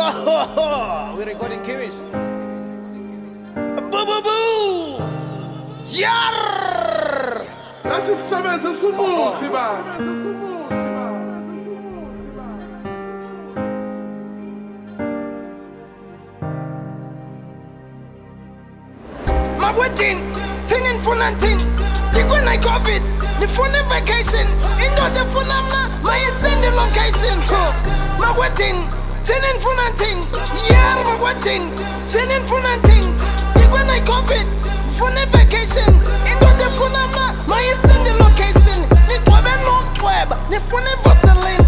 We're recording Kiwis. Boo boo boo! Yar! That is Samuel Subuti, man. My wedding, singing for nothing. Think when I COVID, the phone vacation. In the phone, my extended location. My wedding, singing for nothing. Yeah, my wedding, singing for nothing. Think when I COVID, phone vacation. In the phone, my extended location. The web, the phone vaseline.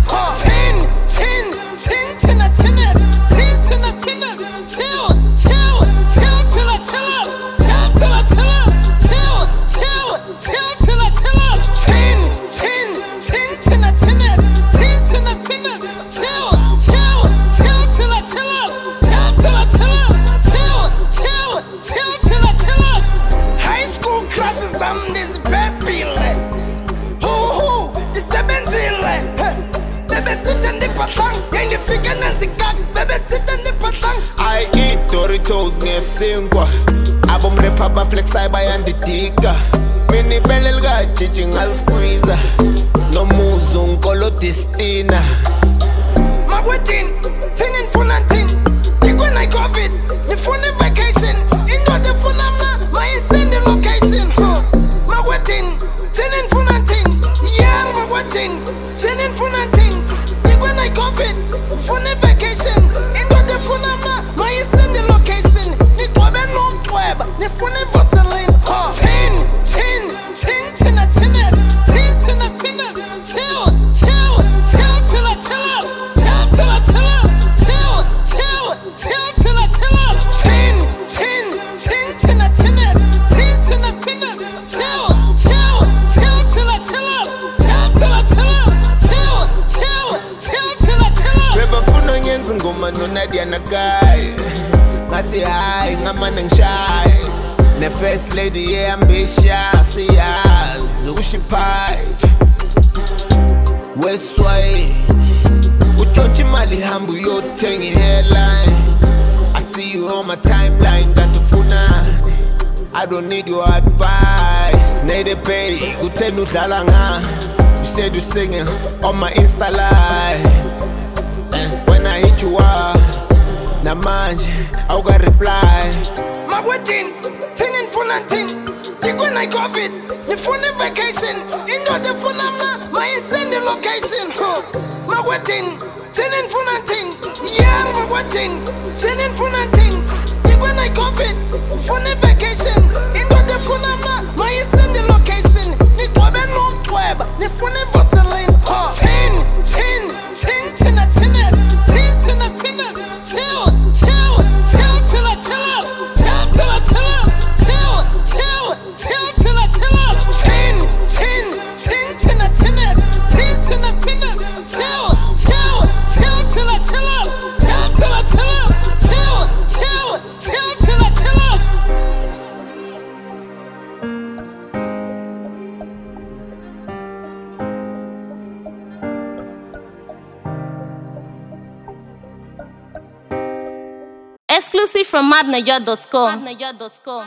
I eat Doritos ngesingwa abomrepapa flexible yandidika mini belel gajiji ngal-squeezer nomuzu nkolo distina my wedding, singing for nothing. Think when I COVID, the phone vacation. In the phone, my extended location. My wedding, singing for nothing. Yeah, my wedding, singing for nothing. Think when I COVID, phone vacation. In the phone, my extended location. The web, the phone vaseline. ngoma nonadia nakai ngathi hayi ngamane ngishaye ne first lady yeah ambitious siyazi ushipipe wesway utshontsha imali hamba uyothenga ihairline I see you on my timeline kantufunani I don't need your advice need a pay kuthena udlala nga you said you singing on my Insta live when I hit you up, namanje, I got reply. My wedding, singing for nothing. Think when I COVID, the phone vacation. In the phone, my extended location. My wedding, singing for nothing. Yeah, my wedding, singing for nothing. Think when I COVID, phone vacation. In the phone, my extended location. The web, the phone vaseline. Exclusive from madnaja.com.